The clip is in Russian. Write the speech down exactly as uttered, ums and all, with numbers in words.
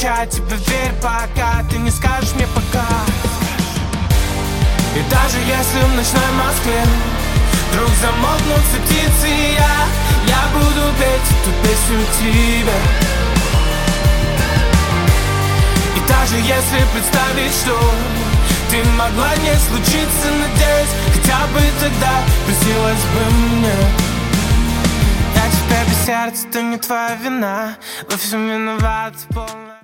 отвечать тебе, верь, пока ты не скажешь мне пока. И даже если в ночной Москве вдруг замолкнут все птицы, я, я буду петь эту песню тебе. И даже если представить, что ты могла не случиться, надеюсь, хотя бы тогда приснилось бы мне. Я теперь без сердца, это не твоя вина, во всем виновата полная.